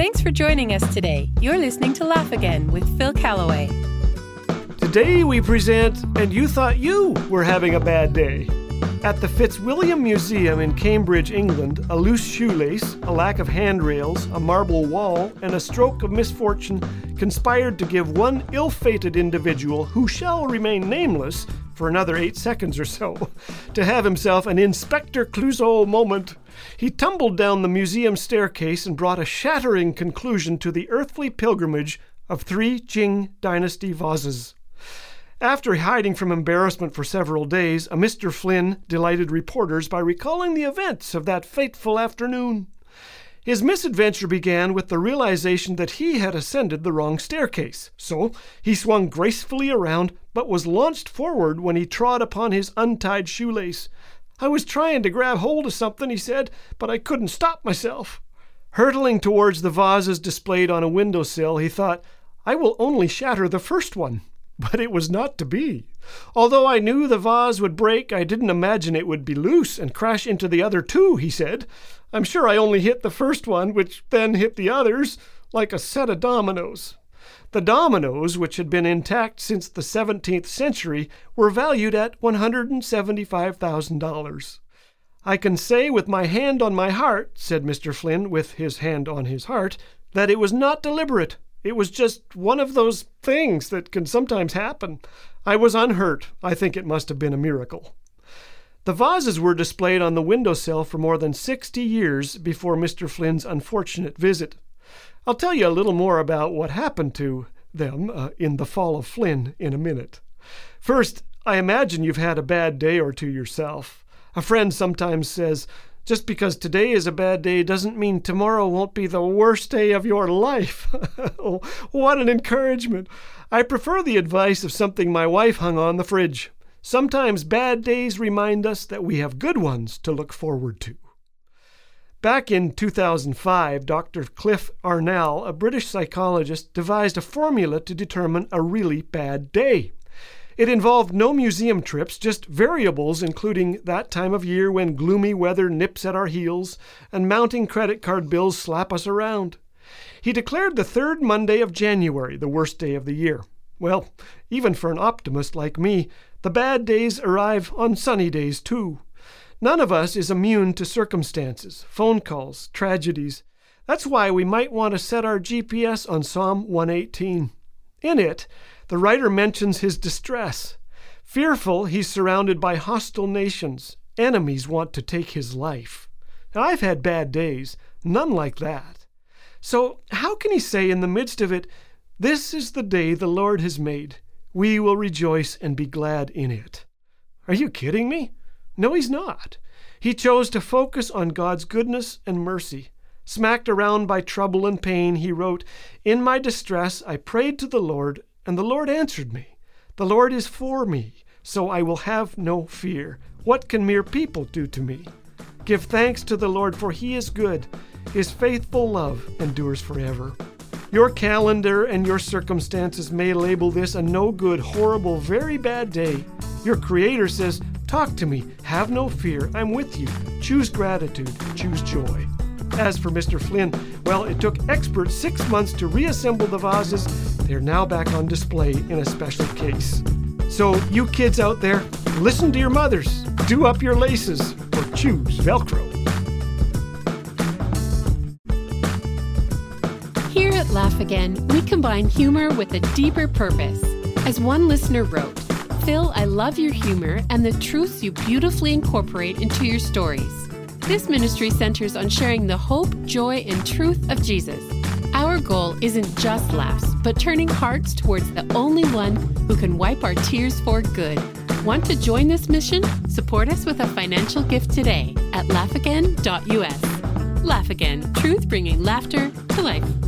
Thanks for joining us today. You're listening to Laugh Again with Phil Callaway. Today we present And You Thought You Were Having a Bad Day. At the Fitzwilliam Museum in Cambridge, England, a loose shoelace, a lack of handrails, a marble wall, and a stroke of misfortune conspired to give one ill-fated individual, who shall remain nameless for another 8 seconds or so, to have himself an Inspector Clouseau moment. He tumbled down the museum staircase and brought a shattering conclusion to the earthly pilgrimage of 3 Qing dynasty vases. After hiding from embarrassment for several days, a Mr. Flynn delighted reporters by recalling the events of that fateful afternoon. His misadventure began with the realization that he had ascended the wrong staircase. So he swung gracefully around, but was launched forward when he trod upon his untied shoelace. "I was trying to grab hold of something," he said, "but I couldn't stop myself." Hurtling towards the vases displayed on a windowsill, he thought, "I will only shatter the first one." But it was not to be. "Although I knew the vase would break, I didn't imagine it would be loose and crash into the other 2, he said. "I'm sure I only hit the first one, which then hit the others, like a set of dominoes." The dominoes, which had been intact since the 17th century, were valued at $175,000. "I can say with my hand on my heart," said Mr. Flynn with his hand on his heart, "that it was not deliberate. It was just one of those things that can sometimes happen. I was unhurt. I think it must have been a miracle." The vases were displayed on the windowsill for more than 60 years before Mr. Flynn's unfortunate visit. I'll tell you a little more about what happened to them in The Fall of Flynn in a minute. First, I imagine you've had a bad day or two yourself. A friend sometimes says, "Just because today is a bad day doesn't mean tomorrow won't be the worst day of your life." Oh, what an encouragement. I prefer the advice of something my wife hung on the fridge. Sometimes bad days remind us that we have good ones to look forward to. Back in 2005, Dr. Cliff Arnall, a British psychologist, devised a formula to determine a really bad day. It involved no museum trips, just variables including that time of year when gloomy weather nips at our heels and mounting credit card bills slap us around. He declared the 3rd Monday of January the worst day of the year. Well, even for an optimist like me, the bad days arrive on sunny days too. None of us is immune to circumstances, phone calls, tragedies. That's why we might want to set our GPS on Psalm 118. In it, the writer mentions his distress. Fearful, he's surrounded by hostile nations. Enemies want to take his life. Now, I've had bad days, none like that. So how can he say in the midst of it, "This is the day the Lord has made. We will rejoice and be glad in it"? Are you kidding me? No, he's not. He chose to focus on God's goodness and mercy. Smacked around by trouble and pain, he wrote, "In my distress I prayed to the Lord, and the Lord answered me. The Lord is for me, so I will have no fear. What can mere people do to me? Give thanks to the Lord, for he is good. His faithful love endures forever." Your calendar and your circumstances may label this a no good, horrible, very bad day. Your Creator says, "Talk to me. Have no fear. I'm with you. Choose gratitude. Choose joy." As for Mr. Flynn, well, it took experts 6 months to reassemble the vases. They're now back on display in a special case. So you kids out there, listen to your mothers, do up your laces, or choose Velcro. Here at Laugh Again, we combine humor with a deeper purpose. As one listener wrote, "Phil, I love your humor and the truths you beautifully incorporate into your stories. This ministry centers on sharing the hope, joy, and truth of Jesus. Our goal isn't just laughs, but turning hearts towards the only one who can wipe our tears for good. Want to join this mission? Support us with a financial gift today at laughagain.us. Laugh Again, truth bringing laughter to life."